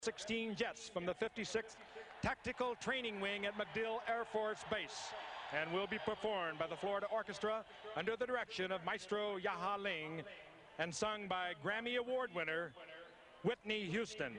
16 jets from the 56th Tactical Training Wing at MacDill Air Force Base, and will be performed by the Florida Orchestra under the direction of Maestro Yaha Ling and sung by Grammy Award winner Whitney Houston.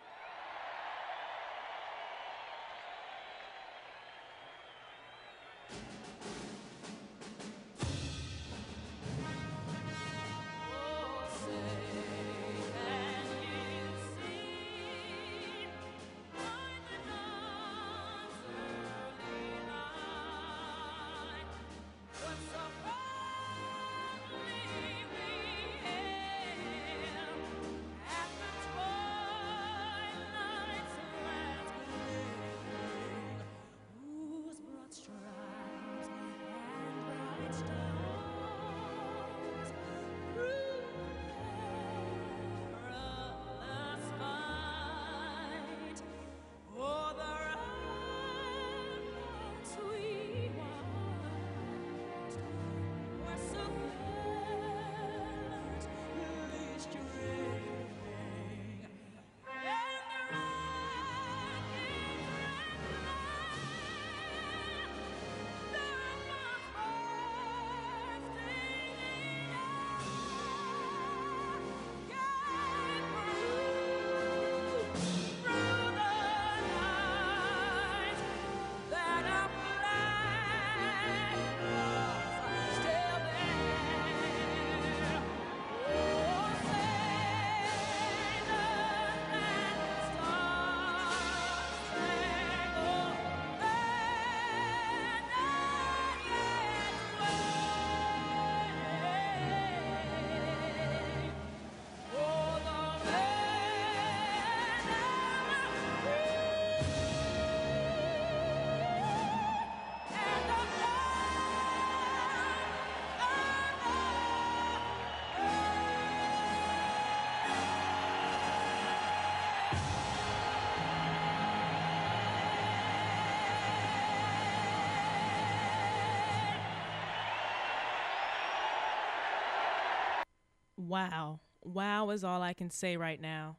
Wow. Wow is all I can say right now.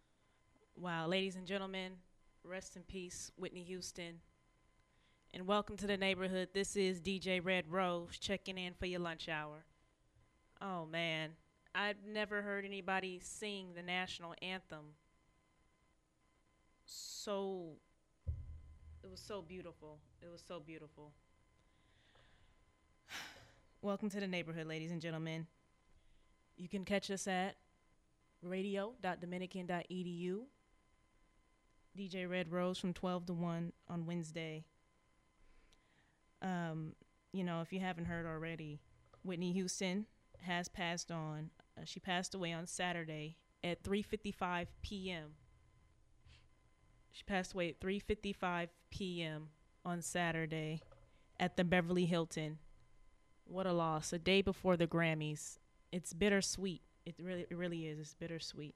Wow. Ladies and gentlemen, rest in peace, Whitney Houston. And welcome to the neighborhood. This is DJ Red Rose checking in for your lunch hour. Oh, man. I've never heard anybody sing the national anthem. It was so beautiful. It was so beautiful. Welcome to the neighborhood, ladies and gentlemen. You can catch us at radio.dominican.edu. DJ Red Rose from 12 to 1 on Wednesday. If you haven't heard already, Whitney Houston has passed on. She passed away on Saturday at 3:55 p.m. She passed away at 3:55 p.m. on Saturday at the Beverly Hilton. What a loss. A day before the Grammys. It's bittersweet. It really is. It's bittersweet.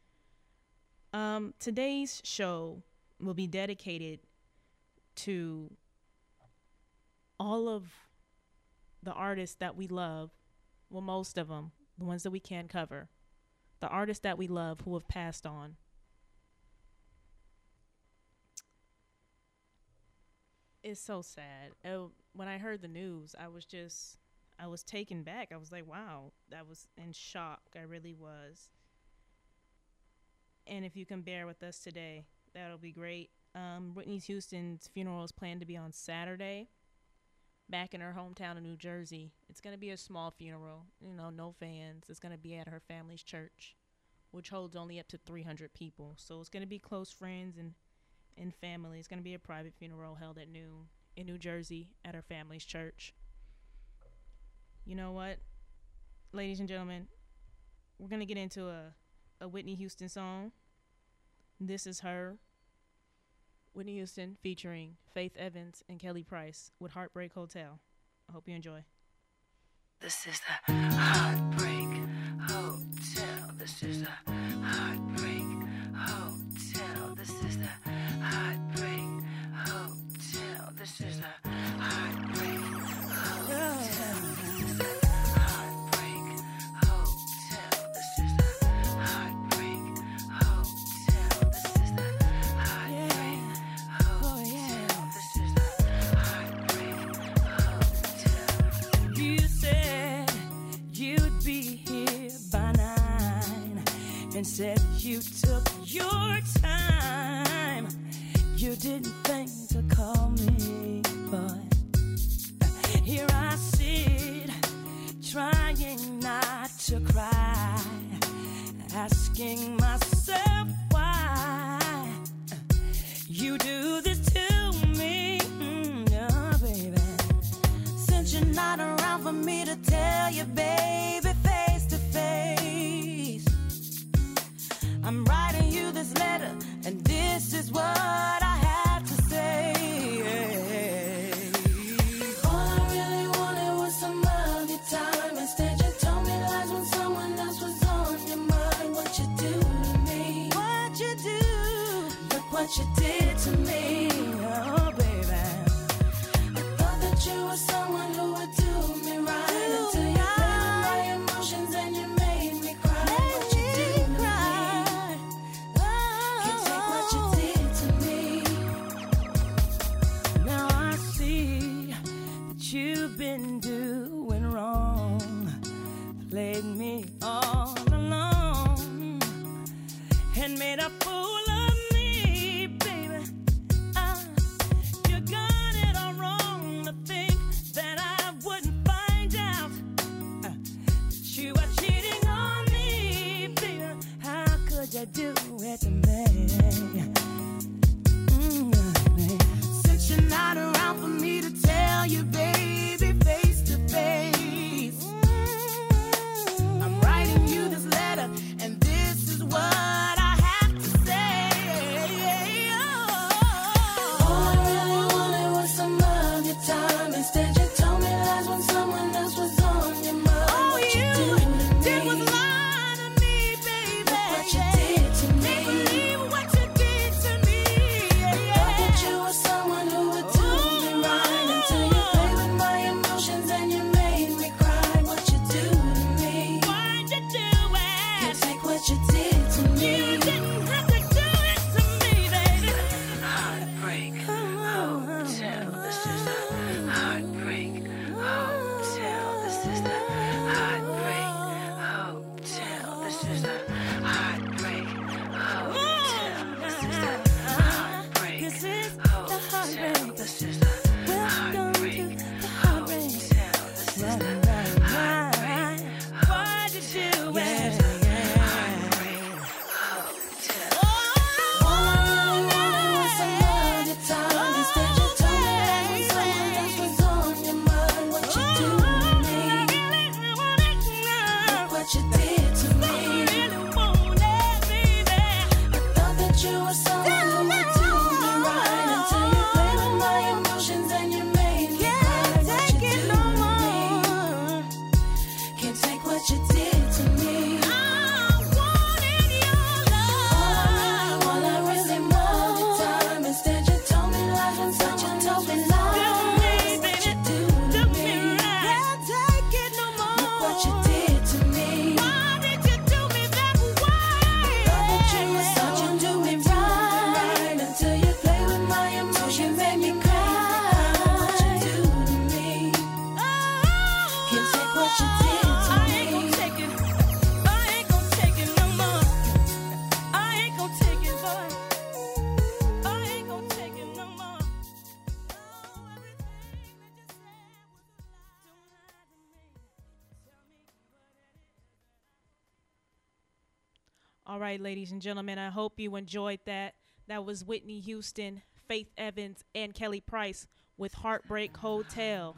Today's show will be dedicated to all of the artists that we love. Well, most of them, the ones that we can cover. The artists that we love who have passed on. It's so sad. When I heard the news, I was taken back. I was like, wow, I was in shock. I really was. And if you can bear with us today, that'll be great. Whitney Houston's funeral is planned to be on Saturday, back in her hometown of New Jersey. It's going to be a small funeral, no fans. It's going to be at her family's church, which holds only up to 300 people. So it's going to be close friends and family. It's going to be a private funeral held at noon in New Jersey at her family's church. You know what, ladies and gentlemen, we're going to get into a Whitney Houston song. This is her, Whitney Houston, featuring Faith Evans and Kelly Price with Heartbreak Hotel. I hope you enjoy. This is the Heartbreak Hotel. This is the Heartbreak Hotel. This is the Heartbreak Hotel. This is the Heartbreak Hotel. This is the Heartbreak Hotel. This is the said you took your time. You didn't think to call me, but here I sit, trying not to cry, asking myself why you do this to me, oh baby. Since you're not around for me to tell you, baby, face to face, I'm writing you this letter, and this is what I have to say. All I really wanted was some of your time. Instead, you told me lies when someone else was on your mind. What you do to me? What you do? Look what you did to me, oh baby. I thought that you were someone who would do me right until you played with my emotions and you made me cry. What you do to me? Can't take what you did to me. Now I see that you've been doing wrong, played me all along, and made a fool of me, baby. You got it all wrong to think that I wouldn't find out that you were cheating on me, baby. How could you do it to me? Since you're not around for me to tell you, baby, face to face, I'm writing you this letter, and this is what I have to say. All I really wanted was some of your time. Instead, you told me lies when someone else was on your mind. All you did was lie to me, baby. Look what you did to me. Can't believe what you did to me. I thought that you were someone who would do me right until you played with my emotions and you made me cry. What you do to me? Why'd you do it? Can't take what you did to me. You didn't have to do it to me, baby. Heartbreak Hotel. This is the Heartbreak Hotel. This is the Heartbreak Hotel. This is the Heartbreak Hotel. This is the Heartbreak Hotel. This is the Heartbreak Hotel. This is the Heartbreak. Why'd you do it? Heartbreak Hotel. All I really wanted was some of your time. Instead, you told me that when someone else was on your mind. What you do to me? Look what you did to me. I thought that you were someone who would do me right until you played with my emotions and you made me cry. What you do to me? Can't take what you did to me. I wanted your love. All I really wanted your time. Instead, you told me lies when someone else was lying. What you do to me? Can't take it no more. Look what you did to me. Why did you do me that way? Thought that you were such a do me right until you played with my emotions and you cried. What you do to me? Can't take what you did to me. I ain't gonna take it. I ain't gonna take it no more. I ain't gonna take it, boy. I ain't gonna take it no more. Oh, everything that you said was a lie. Don't lie to me. Tell me what it is. All right, ladies and gentlemen, I hope you enjoyed that. That was Whitney Houston, Faith Evans, and Kelly Price with Heartbreak Hotel.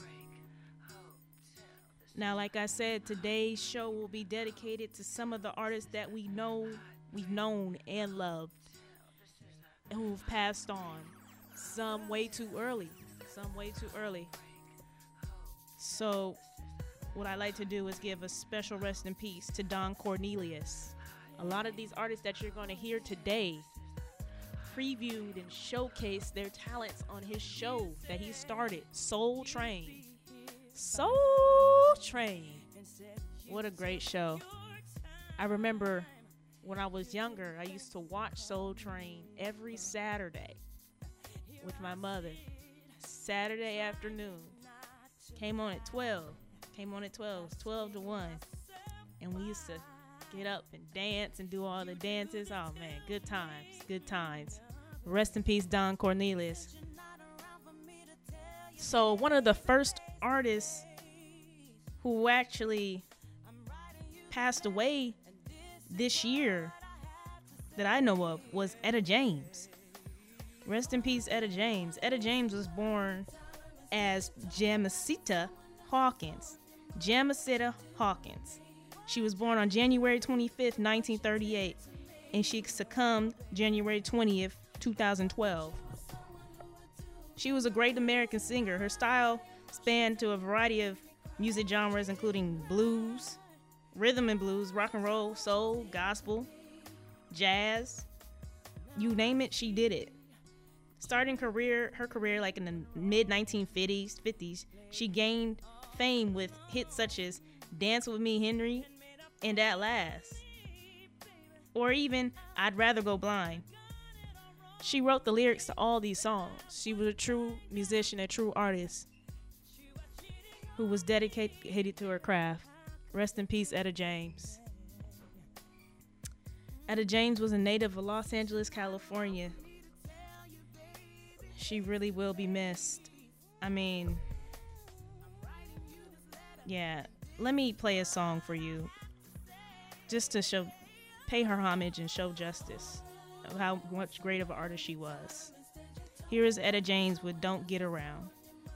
Now, like I said, today's show will be dedicated to some of the artists that we've known and loved, and who've passed on. Some way too early. So, what I like to do is give a special rest in peace to Don Cornelius. A lot of these artists that you're going to hear today previewed and showcased their talents on his show that he started, Soul Train. What a great show. I remember when I was younger, I used to watch Soul Train every Saturday with my mother. Saturday afternoon. Came on at 12. It was 12 to 1. And we used to get up and dance and do all the dances. Oh man, good times, good times. Rest in peace, Don Cornelius. So one of the first artists who actually passed away this year that I know of was Etta James. Rest in peace, Etta James. Etta James was born as Jamesita Hawkins. Jamesita Hawkins. She was born on January 25th, 1938, and she succumbed January 20th, 2012. She was a great American singer. Her style spanned to a variety of music genres, including blues, rhythm and blues, rock and roll, soul, gospel, jazz. You name it, she did it. Starting her career like in the mid-1950s, she gained fame with hits such as Dance With Me, Henry, and At Last, or even I'd Rather Go Blind. She wrote the lyrics to all these songs. She was a true musician, a true artist who was dedicated to her craft. Rest in peace, Etta James. Etta James was a native of Los Angeles, California. She really will be missed. I mean, yeah. Let me play a song for you, just to pay her homage and show justice of how much great of an artist she was. Here is Etta James with Don't Get Around.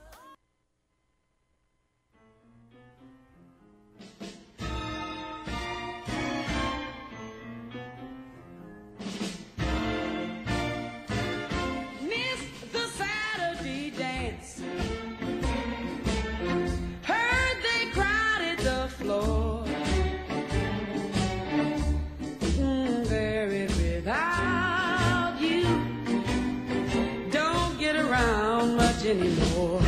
Anymore.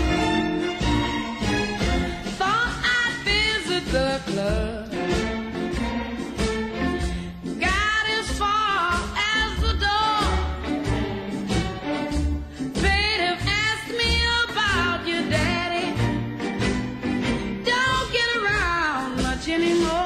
Thought I'd visit the club. Got as far as the door. They'd have asked me about your daddy. Don't get around much anymore.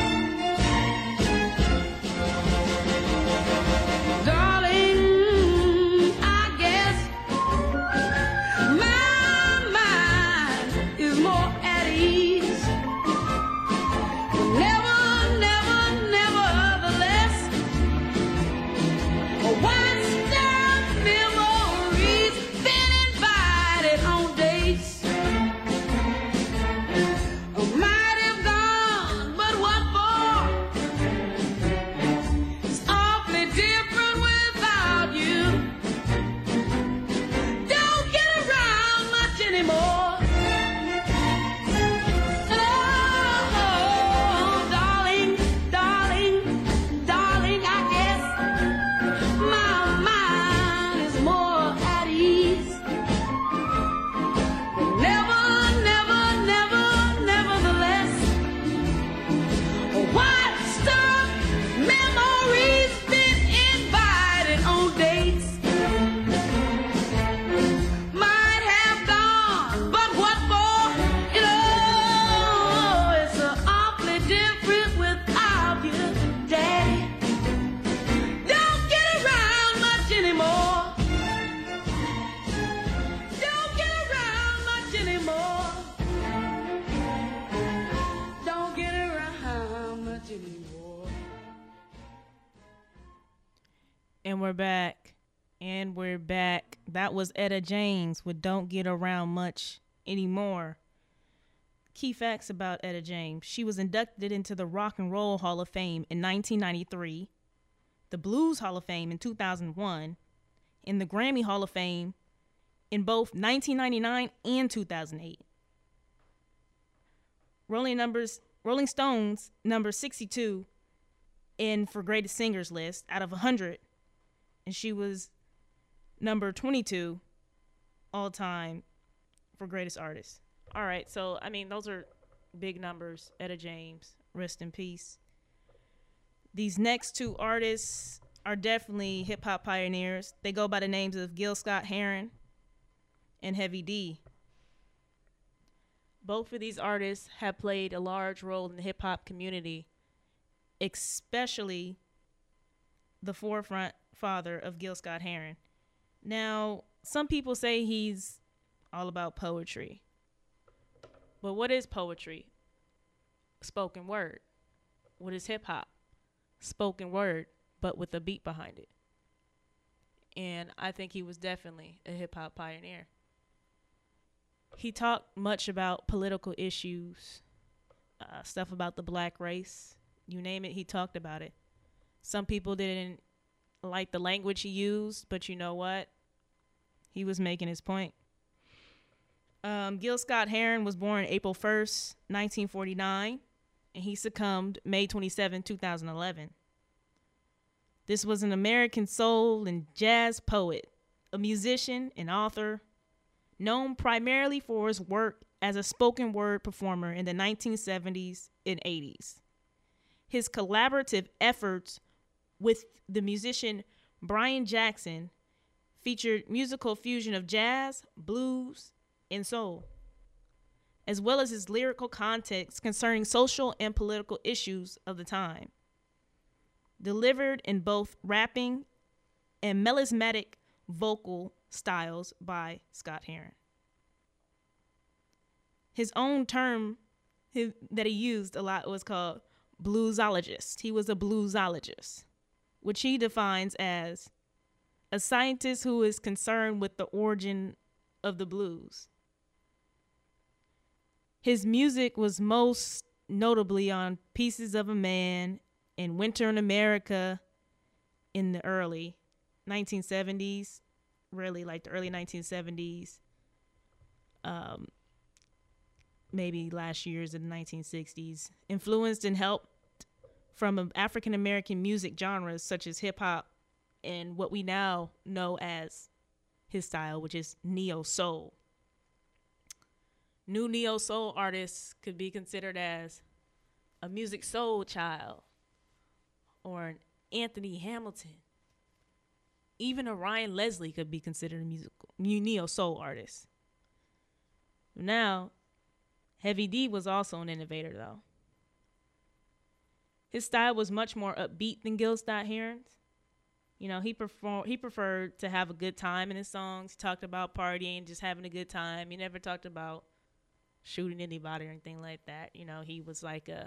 And we're back. That was Etta James with Don't Get Around Much Anymore. Key facts about Etta James. She was inducted into the Rock and Roll Hall of Fame in 1993, the Blues Hall of Fame in 2001, and the Grammy Hall of Fame in both 1999 and 2008. Rolling Stones number 62 in for greatest singers list out of 100, and she was number 22 all time for greatest artist. All right, so I mean those are big numbers. Etta James, rest in peace. These next two artists are definitely hip hop pioneers. They go by the names of Gil Scott-Heron and Heavy D. Both of these artists have played a large role in the hip hop community especially the forefront father of Gil Scott-Heron. Now, some people say he's all about poetry. But what is poetry? Spoken word. What is hip hop? Spoken word, but with a beat behind it. And I think he was definitely a hip hop pioneer. He talked much about political issues, stuff about the black race. You name it, he talked about it. Some people didn't like the language he used, but you know what? He was making his point. Gil Scott-Heron was born April 1st, 1949, and he succumbed May 27, 2011. This was an American soul and jazz poet, a musician and author, known primarily for his work as a spoken word performer in the 1970s and 80s. His collaborative efforts with the musician Brian Jackson featured musical fusion of jazz, blues, and soul, as well as his lyrical context concerning social and political issues of the time, delivered in both rapping and melismatic vocal styles by Scott-Heron. His own term that he used a lot was called bluesologist. He was a bluesologist, which he defines as a scientist who is concerned with the origin of the blues. His music was most notably on Pieces of a Man and Winter in America in the early 1970s, really like the early 1970s, maybe last year's in the 1960s, influenced and helped from African American music genres such as hip hop and what we now know as his style, which is neo soul. New neo soul artists could be considered as a music soul child or an Anthony Hamilton. Even a Ryan Leslie could be considered a neo soul artist. Now, Heavy D was also an innovator, though. His style was much more upbeat than Gil Scott-Heron's. You know, he preferred to have a good time in his songs. He talked about partying, just having a good time. He never talked about shooting anybody or anything like that. You know, he was like a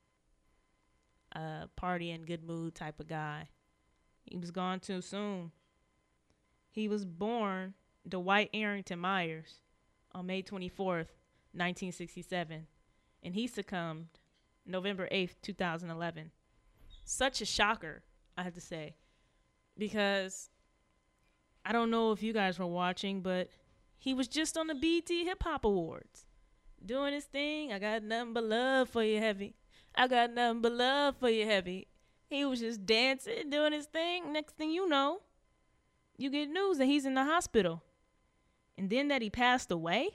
party and good mood type of guy. He was gone too soon. He was born Dwight Arrington Myers on May 24th, 1967, and he succumbed November 8th, 2011. Such a shocker, I have to say, because I don't know if you guys were watching, but he was just on the BET Hip Hop Awards doing his thing. I got nothing but love for you, Heavy. I got nothing but love for you, Heavy. He was just dancing, doing his thing. Next thing you know, you get news that he's in the hospital. And then that he passed away.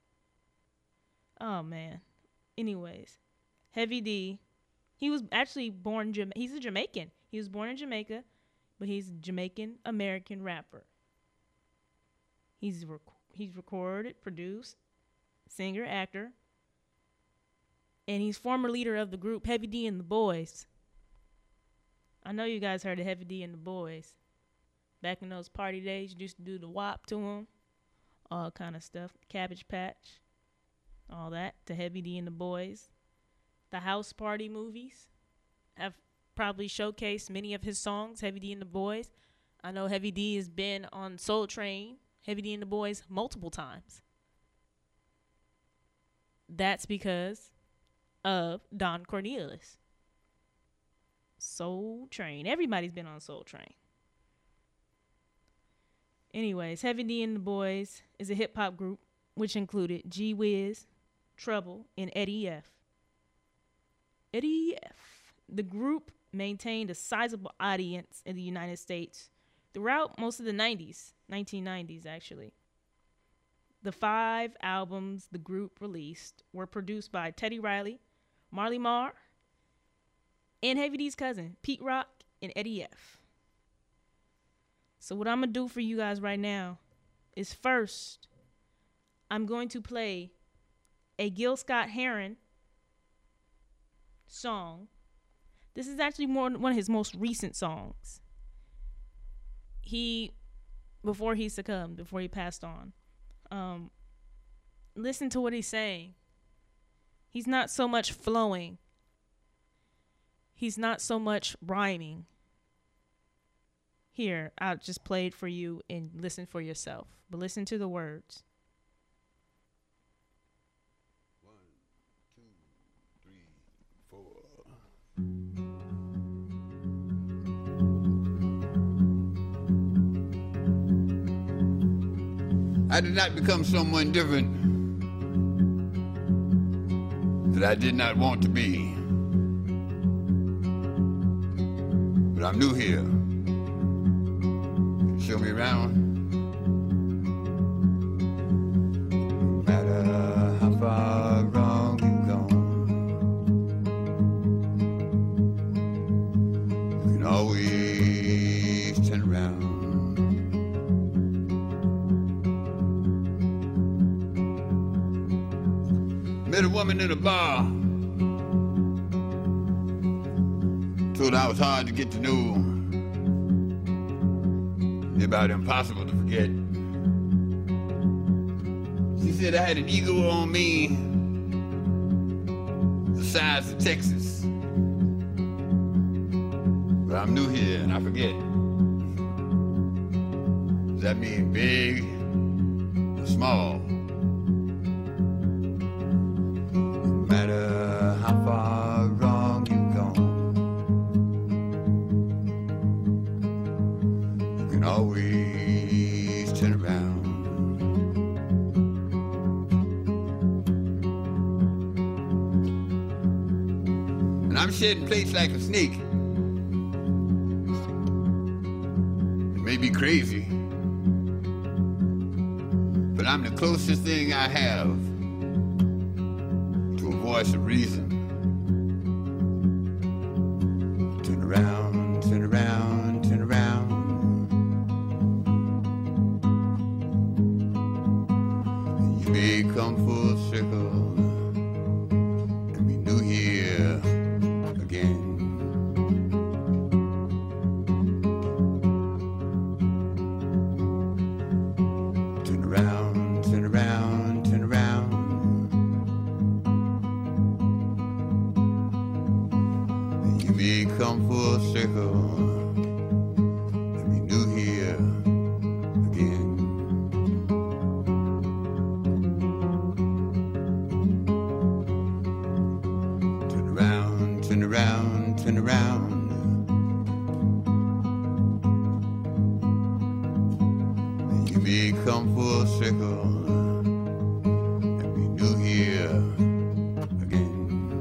Oh, man. Anyways, Heavy D, he was actually born, he's a Jamaican. He was born in Jamaica, but he's a Jamaican-American rapper. He's recorded, produced, singer, actor, and he's former leader of the group Heavy D and the Boys. I know you guys heard of Heavy D and the Boys. Back in those party days, you used to do the WAP to them, all kind of stuff, Cabbage Patch, all that, to Heavy D and the Boys. The House Party movies have probably showcased many of his songs, Heavy D and the Boys. I know Heavy D has been on Soul Train, Heavy D and the Boys, multiple times. That's because of Don Cornelius. Soul Train. Everybody's been on Soul Train. Anyways, Heavy D and the Boys is a hip-hop group which included G Wiz, Trouble, and Eddie F. Eddie F. The group maintained a sizable audience in the United States throughout most of the 1990s actually. The 5 albums the group released were produced by Teddy Riley, Marley Marl, and Heavy D's cousin, Pete Rock and Eddie F. So what I'm going to do for you guys right now is first, I'm going to play a Gil Scott-Heron song This is actually one of his most recent songs. Before he succumbed, before he passed on, listen to what he's saying. He's not so much flowing. He's not so much rhyming. Here, I'll just play it for you and listen for yourself. But listen to the words. 1, 2, 3, 4. I did not become someone different that I did not want to be. But I'm new here. Show me around. No matter how far wrong you've gone, you can always turn around. Met a woman in a bar. Told her I was hard to get to know. About impossible to forget. She said I had an ego on me the size of Texas. But I'm new here and I forget. Does that mean big or small? No matter how far wrong you've gone, you can always turn around. And I'm shedding plates like a snake. It may be crazy, but I'm the closest thing I have to a voice of reason. Turn around, turn around, turn around. And you may come full circle and be new here again. Turn around, turn around, turn around. And you may come full circle and be new here again. Turn around, turn around, turn around. And you may come full circle and be new here again.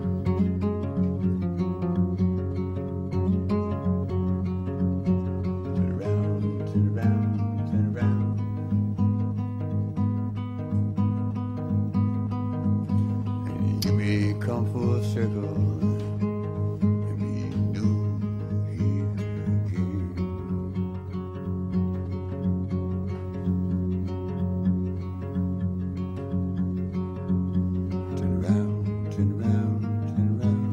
Turn around, turn around, turn around. And you may come full circle and be new here again. Turn around, turn around, turn around.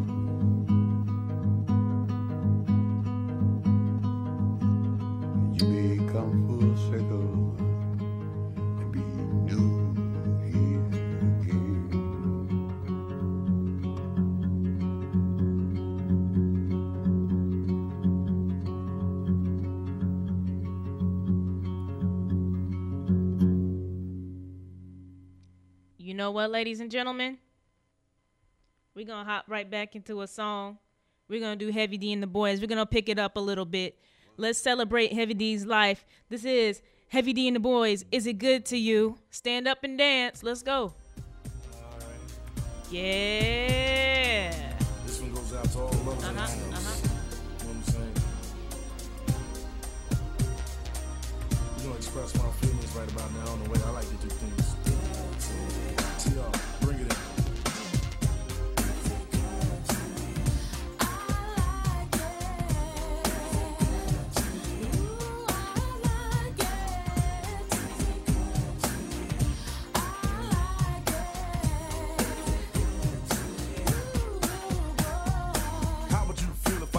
You may come full circle and be new here again. You know what, ladies and gentlemen? We're going to hop right back into a song. We're going to do Heavy D and the Boys. We're going to pick it up a little bit. Let's celebrate Heavy D's life. This is Heavy D and the Boys. Is it good to you? Stand up and dance. Let's go. Yeah. This one goes out to all lovers and homes. You know what I'm saying? We're gonna express my feelings right about now in the way I like to do things. T.R., bring it in. How would you feel if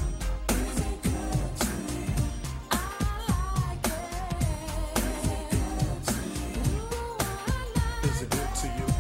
Is it good to you?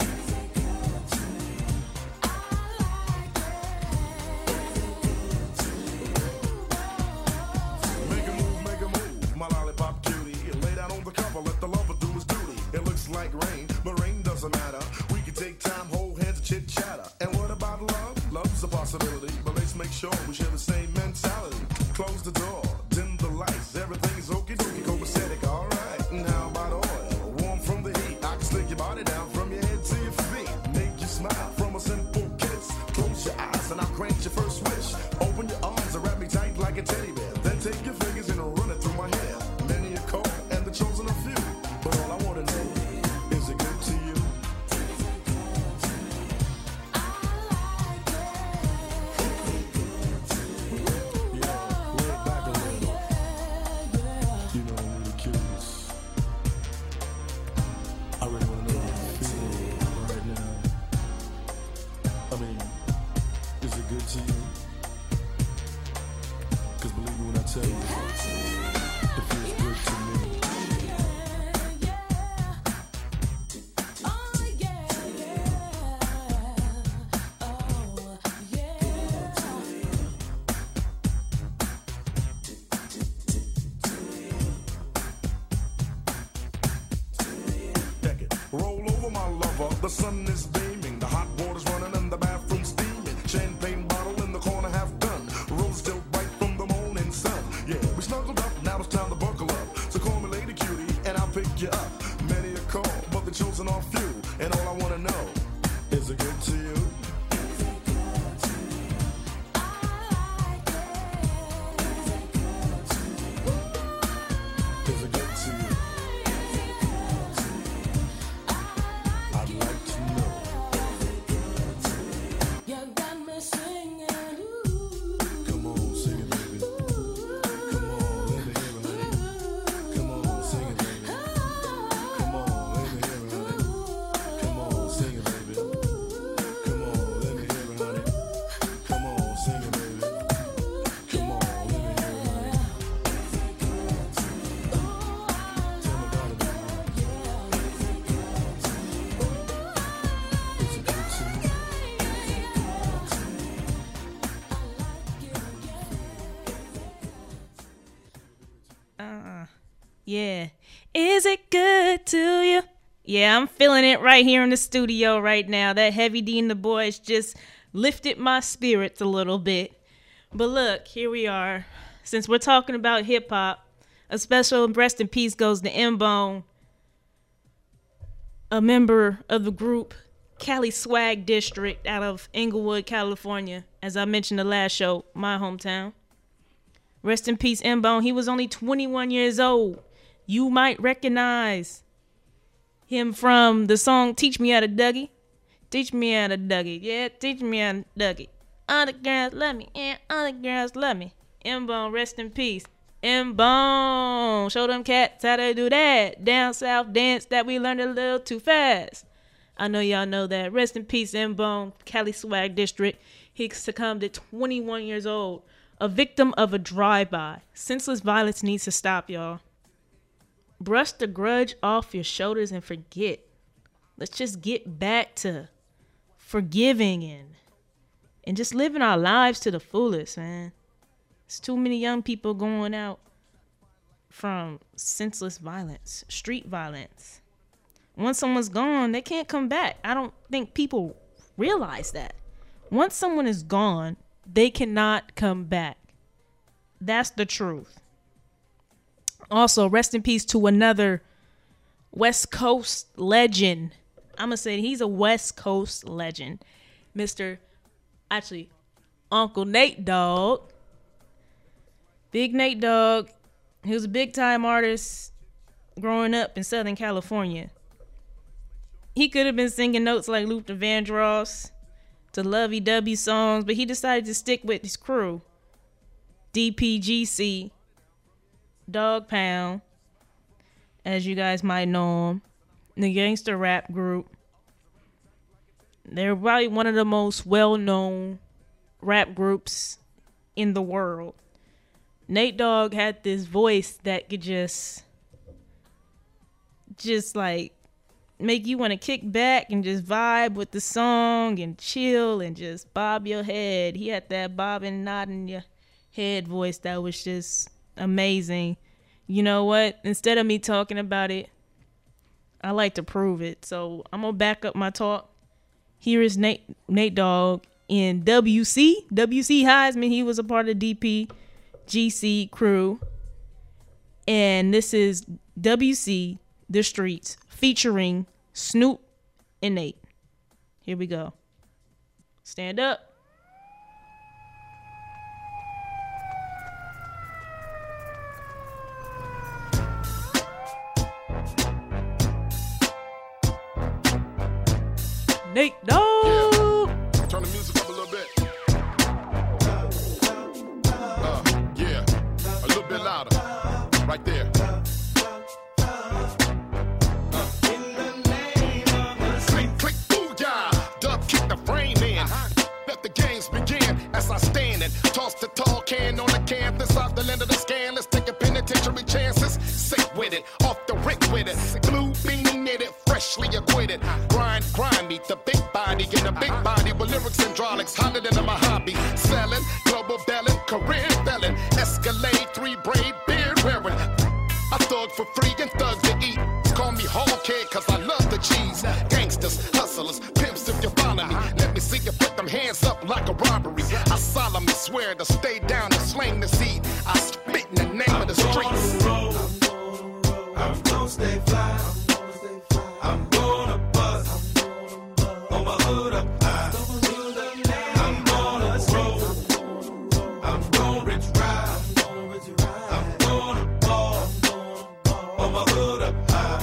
Make a move, my lollipop cutie. Lay down on the cover, let the lover do his duty. It looks like rain, but rain doesn't matter. We can take time, hold hands, and chit chatter. And what about love? Love's a possibility, but let's make sure we share the same mentality. Close the door, dim the lights, everything's okie dokie, copacetic, alright. And how about oil? Warm from the heat, I can slick your body down from your head to your feet. Make you smile from a simple kiss. Close your eyes and I'll grant your first wish. Open your arms and wrap me tight like a teddy bear. Then take your fingers and run it through my hair. Many are called and the chosen a few. But all I wanna know, is it good to you? Yeah, lay it back a little. You know I'm really curious. I really wanna know how you feel right now. I mean, is it good to you? 'Cause believe me when I tell you, it feels good to me. Check it. Roll over my lover, the sun is beaming, the hot water's running and the bathroom steaming. Champagne bottle in the corner half done, rose still bright from the morning sun. Yeah, we snuggled up, now it's time to buckle up. So call me lady cutie and I'll pick you up. Many a call, but the chosen are few. And all I wanna know, is it good to you? Is it good to you? I'd like to know. You got me singing, ooh. Come on, sing it, baby. Come on, let me hear it, honey. Come on, sing it, baby. Come on, let me hear it, honey. Come on, sing it, baby. Come on, let me hear it, honey. Come on, sing it, baby. Come on, let me hear it, honey. Tell me about it, baby. Is it good to you? Yeah. Is it good to you? Yeah, I'm feeling it right here in the studio right now. That Heavy D and the Boys just lifted my spirits a little bit. But look, here we are. Since we're talking about hip hop, a special rest in peace goes to M-Bone, a member of the group Cali Swag District out of Inglewood, California. As I mentioned the last show, my hometown. Rest in peace, M-Bone. He was only 21 years old. You might recognize him from the song Teach Me How to Dougie. Teach me how to Dougie. Yeah, teach me how to Dougie. All the girls love me. Yeah, all the girls love me. M-Bone, rest in peace. M-Bone. Show them cats how to do that. Down south dance that we learned a little too fast. I know y'all know that. Rest in peace, M-Bone, Cali Swag District. He succumbed at 21 years old. A victim of a drive-by. Senseless violence needs to stop, y'all. Brush the grudge off your shoulders and forget. Let's just get back to forgiving and just living our lives to the fullest, man. There's too many young people going out from senseless violence, street violence. Once someone's gone, they can't come back. I don't think people realize that. Once someone is gone, they cannot come back. That's the truth. Also, rest in peace to another West Coast legend. I'm going to say he's a West Coast legend. Uncle Nate Dogg. Big Nate Dogg. He was a big time artist growing up in Southern California. He could have been singing notes like Luther Vandross to lovey-dovey songs, but he decided to stick with his crew. DPGC, Dog Pound, as you guys might know him, the gangster rap group. They're probably one of the most well-known rap groups in the world. Nate Dogg had this voice that could just like make you want to kick back and just vibe with the song and chill and just bob your head. He had that bobbing, nodding your head voice that was just amazing. You know what? Instead of me talking about it, I like to prove it. So I'm going to back up my talk. Here is Nate Dogg in WC Heisman. He was a part of DP GC crew. And this is WC The Streets featuring Snoop and Nate. Here we go. Stand up. Nate Dogg. Yeah. Turn the music up a little bit. Yeah, a little bit louder. Right there. Click, click, booyah. Dub kick the frame in. Let the games begin as I stand and toss the tall can on the campus. Off the land of the scan. Let's take a penitentiary chances. Sick with it, off the rick with it. Blue beanie knitted, freshly acquitted. Grind, meet the big body in the big body with lyrics and hydraulics hotter than my hobby. Selling, global belling, career belling. Escalade, 3 braid, beard wearing. I thug for free and thugs to eat. Call me hog head cause I love the cheese. Gangsters, hustlers, pimps if you follow me. Let me see you put them hands up like a robbery. I solemnly swear to stay down and slang the seed. I spit in the name of the streets. I'm gonna stay fly. I'm gonna bust. On my hood up high. I'm gonna roll. I'm gonna rich ride. I'm gonna ball. On my hood up high.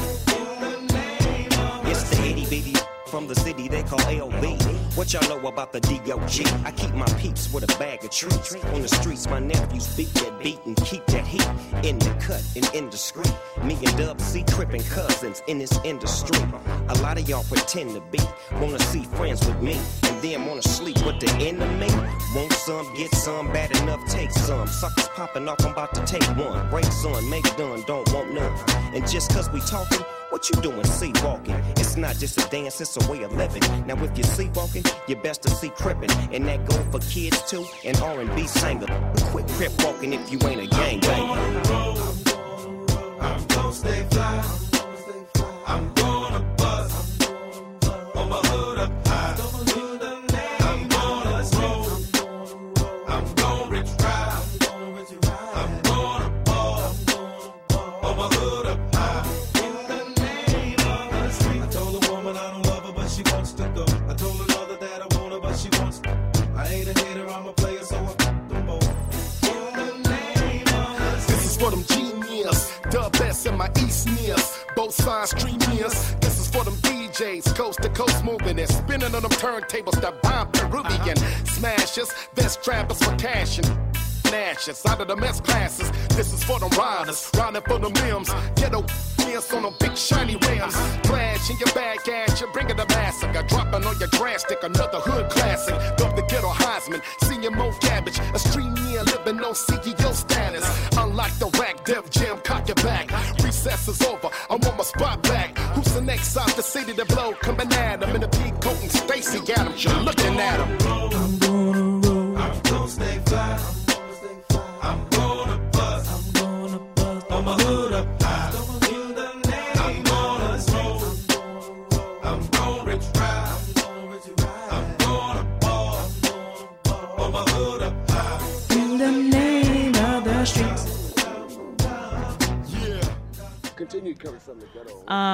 It's the itty bitty from the city they call LV. What y'all know about the D.O.G.? I keep my peeps with a bag of treats. On the streets, my nephews beat that beat and keep that heat in the cut and indiscreet. Me and Dub C tripping cousins in this industry. A lot of y'all pretend to be, wanna see friends with me, and then wanna sleep with the enemy. Want some, get some, bad enough, take some. Suckers popping off, I'm about to take one. Break some, make done, don't want none. And just cause we talking, what you doing sleepwalking? It's not just a dance, it's a way of living. Now if you're sleepwalking, you best to see crippin'. And that go for kids too, and R&B singer. Quit crip walking if you ain't a gangbanger. I'm gonna stay fly. I'm gonna bust. On my hood up high. I'm gonna roll. I'm gonna rich ride. I'm gonna ball. On my hood up high. I told a woman I don't love her, but she wants to go. I told another that I want her, but she wants to. I ain't a hater, I'm a player, so I them both. This is for them genius, Dub S and my East nears. Both sides streamiers. This is for them DJs, coast to coast moving and spinning on them turntables that bomb Peruvian smashes. Best trappers for cash and ashes out of the mess classes. This is for them riders, riding for the limbs. Ghetto meals on them big shiny rims. Flash in your bag ass, you're bringing the massacre. Dropping on your grass stick, another hood classic. Dub the ghetto Heisman, senior Mo Cabbage. A stream near living on CEO status. Unlike the rack, Def Jam, cock your back. Recess is over, I want my spot back. Who's the next out the city to blow? Coming at him in a big coat and Stacy Adams, you're looking at him. I'm gonna roll. I'm gonna stay fly. I'm gonna bust. On my hood up high. I'm gonna roll. I'm gonna rich ride. I'm gonna ball. On my hood up high. In the name of the streets. Continue coming from the ghetto.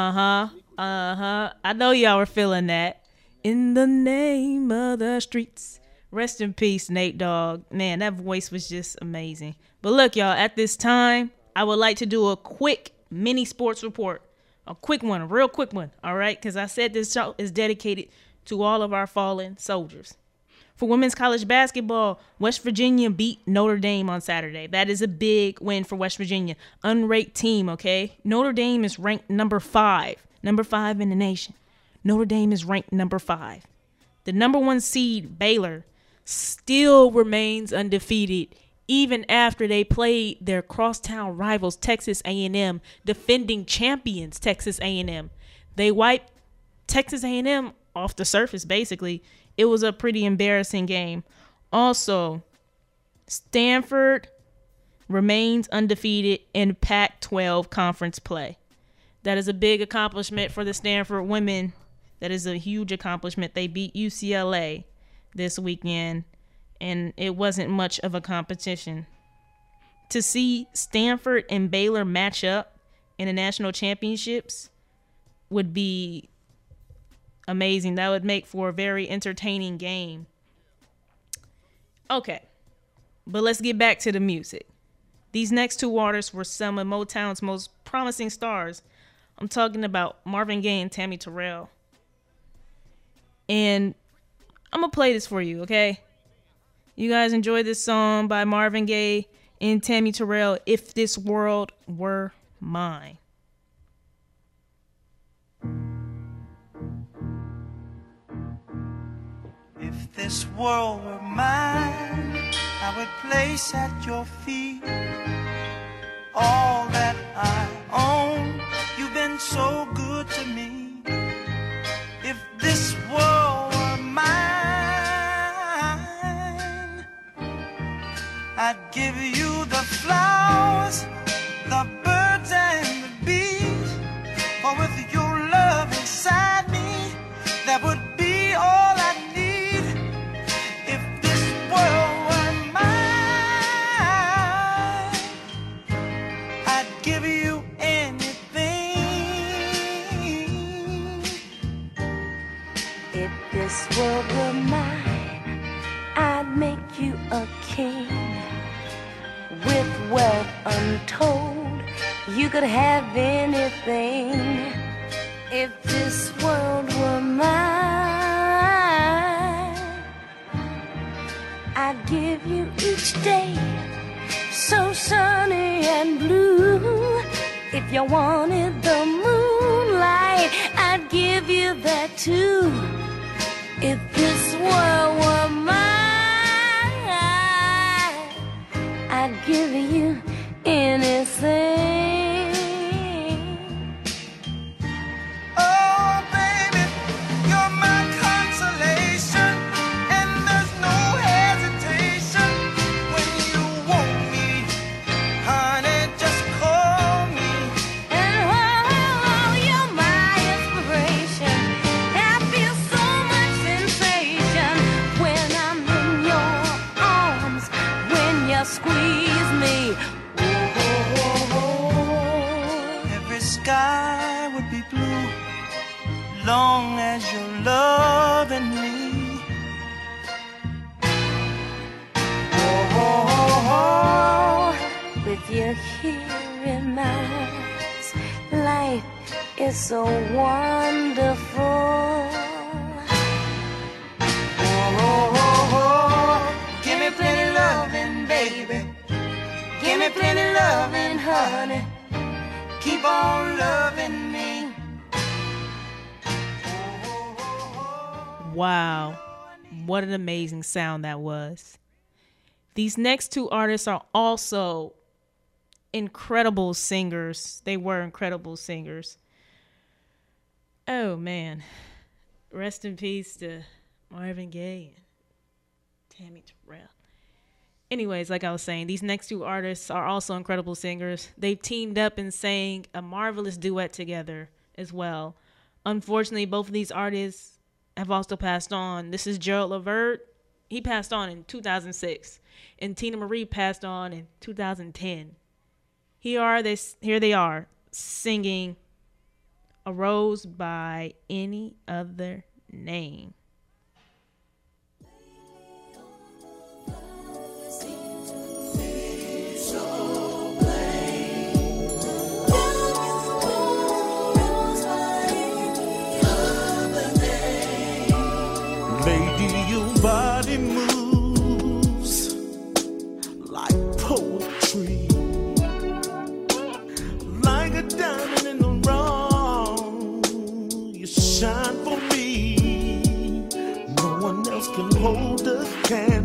I know y'all were feeling that. In the name of the streets. Rest in peace, Nate Dogg. Man, that voice was just amazing. But look, y'all, at this time, I would like to do a quick mini sports report. A quick one, a real quick one, all right? Because I said this show is dedicated to all of our fallen soldiers. For women's college basketball, West Virginia beat Notre Dame on Saturday. That is a big win for West Virginia. Unranked team, okay? Notre Dame is ranked number 5 in the nation. Notre Dame is ranked number 5. The number 1 seed, Baylor, still remains undefeated even after they played their crosstown rivals Texas A&M, defending champions Texas A&M. They wiped Texas A&M off the surface, basically. It was a pretty embarrassing game. Also, Stanford remains undefeated in Pac-12 conference play. That is a big accomplishment for the Stanford women. That is a huge accomplishment. They beat UCLA this weekend, and it wasn't much of a competition. To see Stanford and Baylor match up in the national championships would be amazing. That would make for a very entertaining game. Okay, but let's get back to the music. These next two artists were some of Motown's most promising stars. I'm talking about Marvin Gaye and Tammy Terrell. And I'm going to play this for you, okay? You guys enjoy this song by Marvin Gaye and Tammy Terrell, If This World Were Mine. If this world were mine, I would place at your feet all that I own. You've been so good to me. If this world were mine, I'd give you the flowers, the birds and the bees. For with your love inside me, that would be all I need. If this world were mine, I'd give you anything. If this world were mine, I'd make you a king. With wealth untold, you could have anything. If this world were mine, I'd give you each day so sunny and blue. If you wanted the moonlight, I'd give you that too. If this world were mine, I'd give you anything. Oh, baby, you're my consolation, and there's no hesitation when you want me, honey, just call me. And oh, you're my inspiration. I feel so much sensation when I'm in your arms, when you squeeze me. Every sky would be blue, long as you're loving me. With you here in my arms, life is so wonderful. Give me plenty loving, baby. Give me plenty loving, honey. Keep on loving me. Wow, what an amazing sound that was. These next two artists are also incredible singers. They were incredible singers. Oh man, rest in peace to Marvin Gaye and Tammy Terrell. Anyways, like I was saying, these next two artists are also incredible singers. They've teamed up and sang a marvelous duet together as well. Unfortunately, both of these artists have also passed on. This is Gerald Levert. He passed on in 2006. And Tina Marie passed on in 2010. Here they are singing A Rose by Any Other Name. Lady, your body moves like poetry, like a diamond in the rough. You shine for me. No one else can hold a candle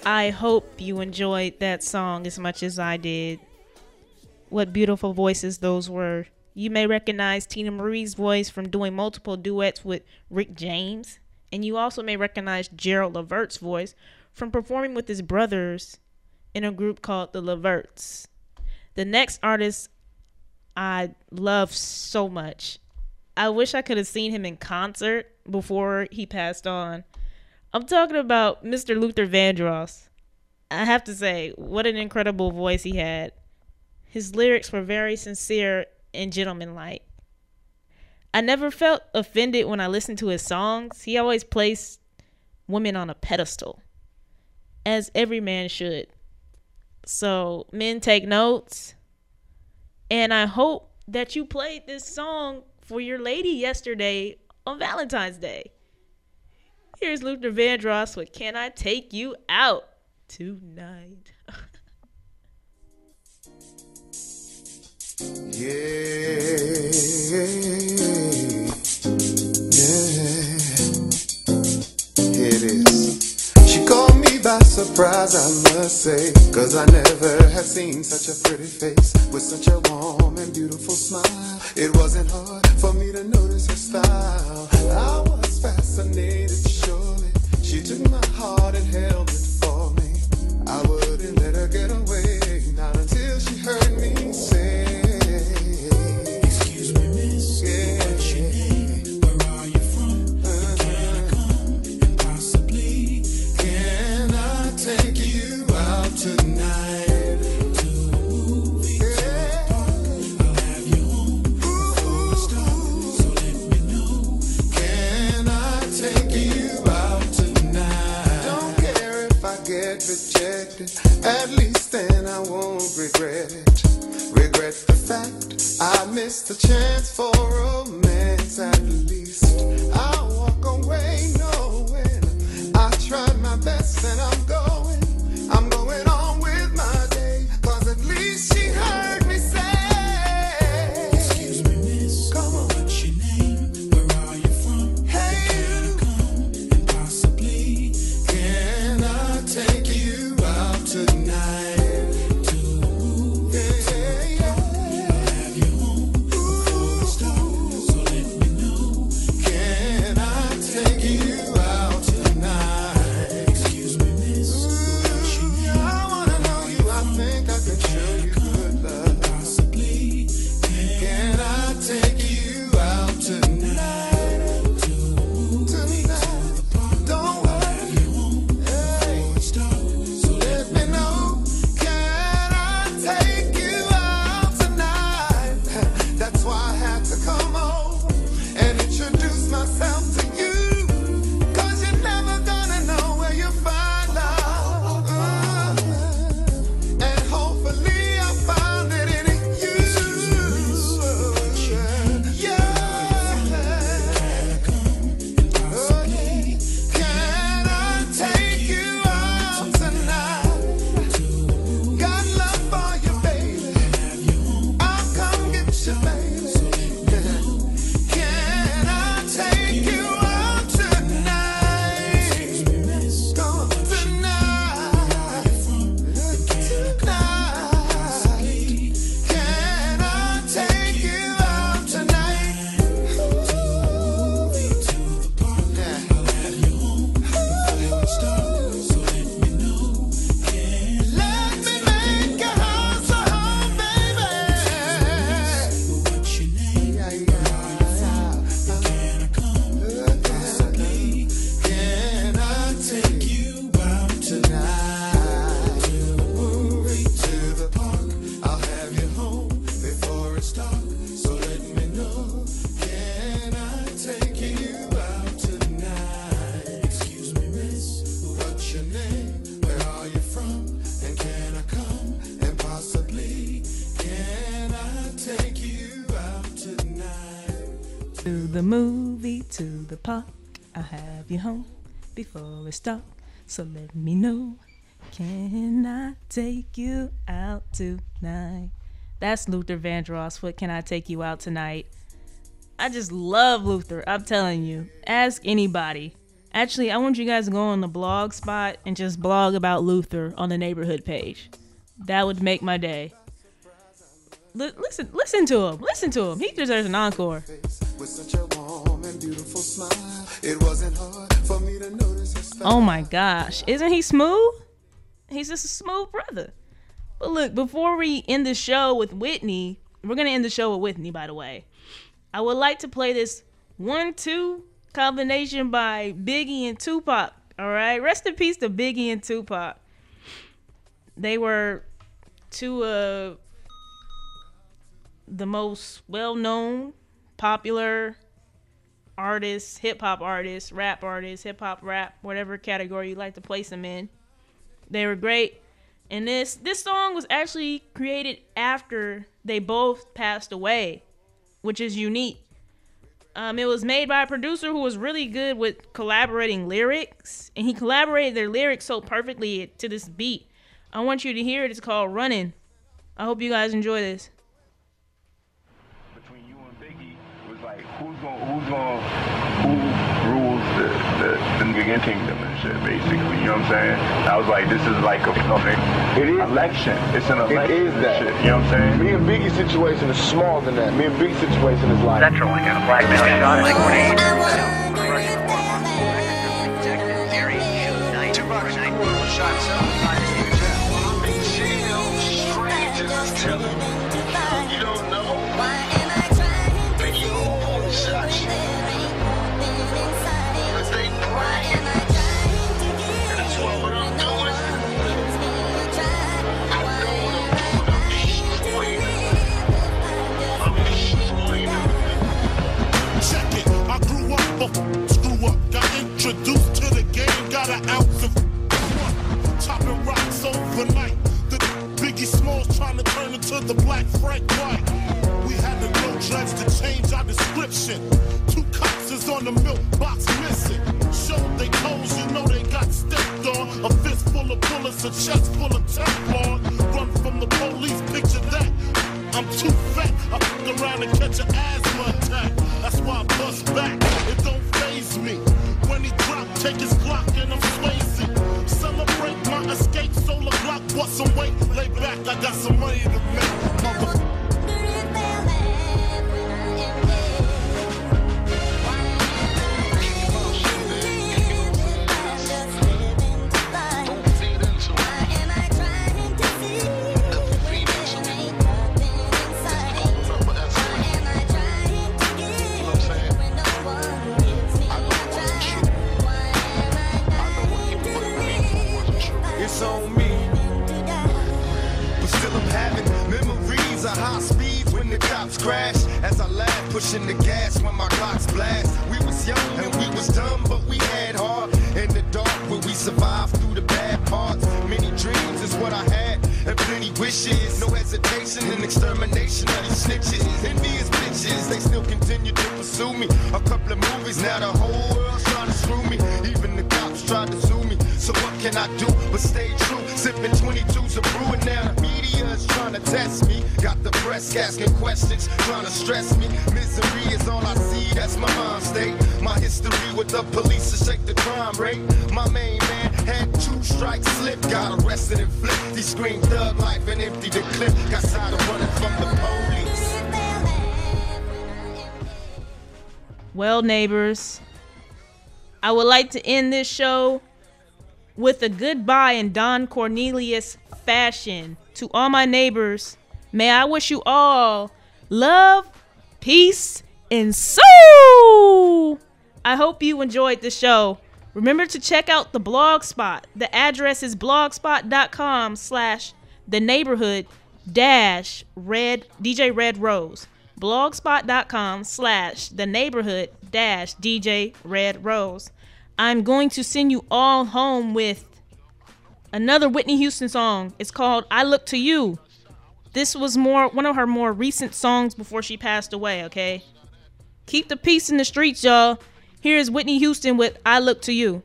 I hope you enjoyed that song as much as I did. What beautiful voices those were. You may recognize Tina Marie's voice from doing multiple duets with Rick James. And you also may recognize Gerald Levert's voice from performing with his brothers in a group called the Leverts. The next artist I love so much. I wish I could have seen him in concert before he passed on. I'm talking about Mr. Luther Vandross. I have to say, what an incredible voice he had. His lyrics were very sincere and gentlemanlike. I never felt offended when I listened to his songs. He always placed women on a pedestal, as every man should. So, men, take notes. And I hope that you played this song for your lady yesterday on Valentine's Day. Here's Luther Vandross with Can I Take You Out Tonight? It is. She caught me by surprise, I must say, 'cause I never have seen such a pretty face with such a warm and beautiful smile. It wasn't hard for me to notice her style. I was fascinated, surely. She took my heart and held it for me. I wouldn't let her get away, not until she heard me say, excuse me, miss, what's your name? Where are you from? Can I come and possibly can I take you out tonight to a movie, to a park? I'll have you home before the start, so let me know. Can I take you out tonight? Don't care if I get rejected, at least then I won't regret it. Regret the fact I missed the chance for romance. At least I'll walk away knowing I tried my best and I'm going on with my day. 'Cause at least she heard me say, excuse me, miss, come on, what's your name? Where are you from? Hey, can I come and possibly can I take you out tonight? To the movie, to the park, I'll have you home before it's dark. So let me know, can I take you out tonight? That's Luther Vandross. What can I take you out tonight? I just love Luther. I'm telling you. Ask anybody. Actually, I want you guys to go on the blog spot and just blog about Luther on the neighborhood page. That would make my day. Listen to him. Listen to him. He deserves an encore. With such a warm and beautiful smile, it wasn't hard for me to notice his style. Oh my gosh. Isn't he smooth? He's just a smooth brother. But look, before we end the show with Whitney, we're going to end the show with Whitney, by the way. I would like to play this 1-2 combination by Biggie and Tupac. All right? Rest in peace to Biggie and Tupac. They were two of the most well-known, popular artists, hip-hop artists, rap artists, hip-hop, rap, whatever category you like to place them in. They were great. And this song was actually created after they both passed away, which is unique. It was made by a producer who was really good with collaborating lyrics, and he collaborated their lyrics so perfectly to this beat. I want you to hear it. It's called Running. I hope you guys enjoy this. Between you and Biggie, it was like who rules the Nigerian kingdom and shit, basically. You know what I'm saying? I was like, this is like It is election. It's an election. It is that. Shit, you know what I'm saying? Me and Biggie's situation is smaller than that. Me and Biggie's situation is like Central got a blackmail shot at Screw up, got introduced to the game, got an ounce of chopping rocks overnight. The Biggie Smalls trying to turn into the Black Frank White. We had to go judge to change our description. 2 cops is on the milk box missing. Showed they toes, you know they got stepped on. A fist full of bullets, a chest full of Teflon. Run from the police, picture that. I'm too fat, I fuck around and catch an asthma attack. That's why I bust back, it don't faze me. When he drop, take his Glock and I'm Swayze. Celebrate my escape, solar Glock, bust some weight. Lay back, I got some money to make, motherfucker. It's on me, but still I'm having memories of high speeds when the cops crash. As I laugh, pushing the gas when my clocks blast. We was young and we was dumb, but we had heart. In the dark where we survived through the bad parts. Many dreams is what I had, and plenty wishes. No hesitation and extermination of these snitches. Envious bitches, they still continue to pursue me. A couple of movies, now the whole world's trying to screw me. Even the cops tried to sue me. So what can I do but stay true? Sipping 22s of brewing now. The media is trying to test me. Got the press asking questions, trying to stress me. Misery is all I see, that's my mind state. My history with the police to shake the crime rate. My main man had 2 strikes slip. Got arrested and flipped. He screamed thug life and emptied the clip. Got tired of running from the police. Well, neighbors, I would like to end this show with a goodbye in Don Cornelius fashion. To all my neighbors, may I wish you all love, peace, and soul. I hope you enjoyed the show. Remember to check out the blog spot. The address is blogspot.com/theneighborhood-DJ Red Rose. blogspot.com/theneighborhood-DJ Red Rose. I'm going to send you all home with another Whitney Houston song. It's called I Look to You. This was one of her more recent songs before she passed away, okay? Keep the peace in the streets, y'all. Here's Whitney Houston with I Look to You.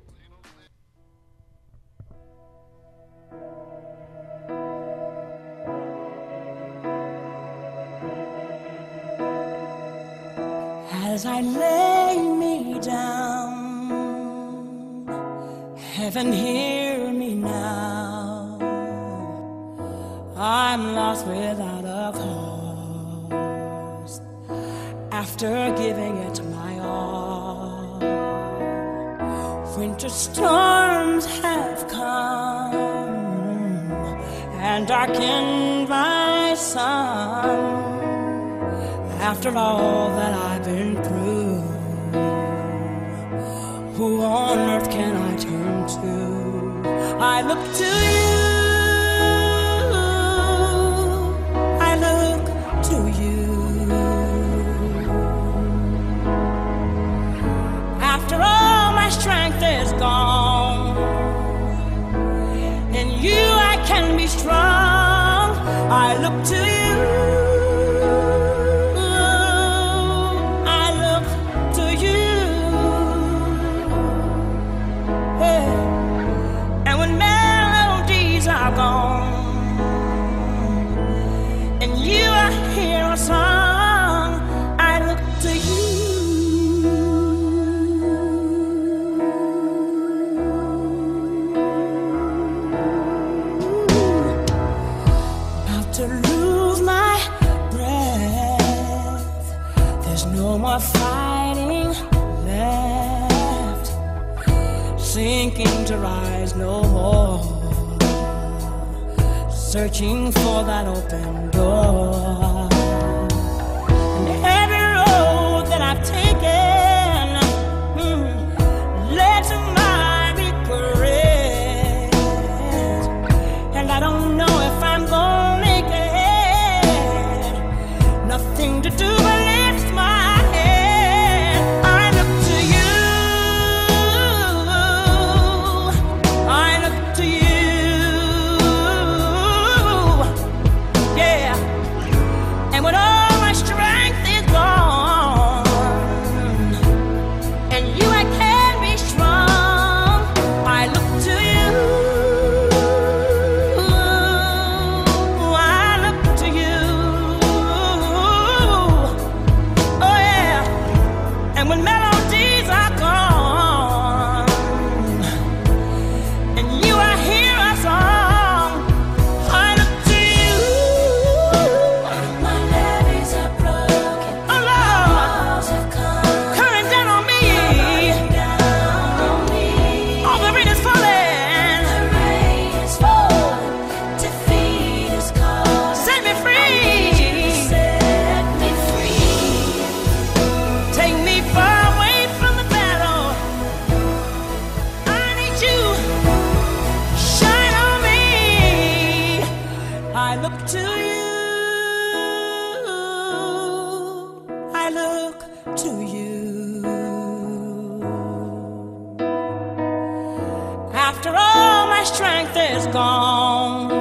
As I lay me down Heaven, hear me now. I'm lost without a cause. After giving it my all, winter storms have come and darkened my sun. After all that I've been through, who on earth can I turn to? I look to you. I look to you. After all my strength is gone, in you I can be strong. I look to you. Fighting left, sinking to rise no more, searching for that open door. And every road that I've taken led to my regret, and I don't know if I'm gonna make it. Nothing to do but lift my after all my strength is gone.